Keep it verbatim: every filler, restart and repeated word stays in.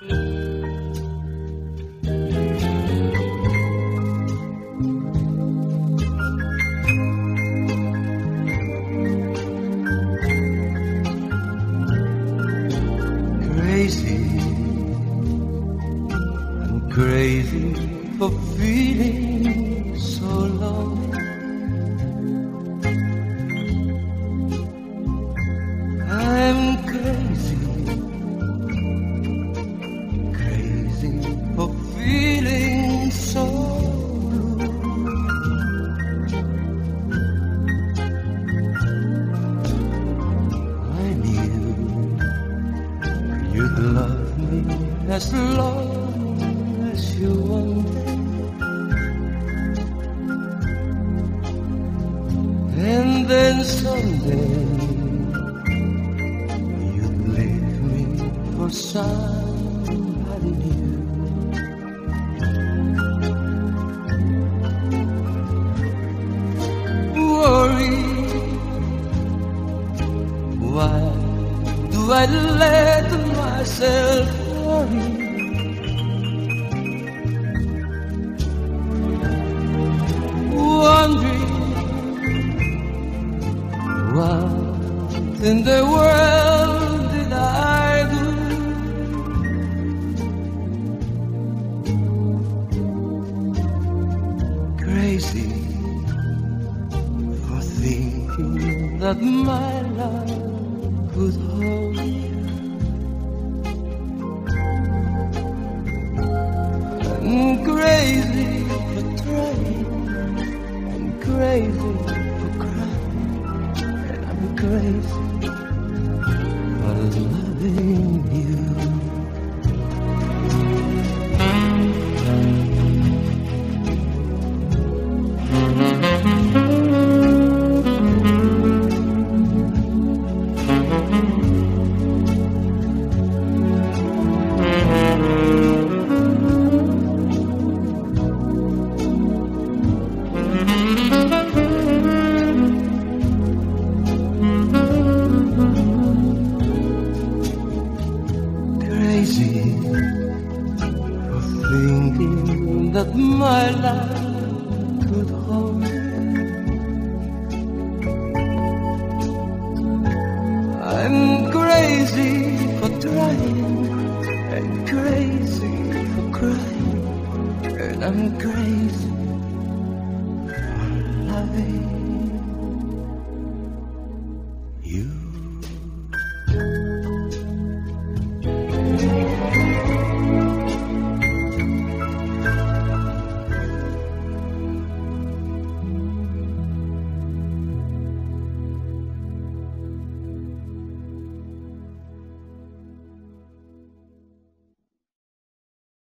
Crazy, I'm crazy for feeling so lonely. I'm crazy, crazy for feeling so blue. I knew you'd love me as long as you wanted, and then someday you'd leave me for somebody new. Worry, why do I let myself worry? Wondering what in the world did I do? Crazy for thinking that my love could hold you. I'm crazy for trying, I'm crazy for crying, and I'm crazy for loving you. Crazy for thinking that my love could hold you. I'm crazy for trying, and crazy for crying, and I'm crazy for loving you.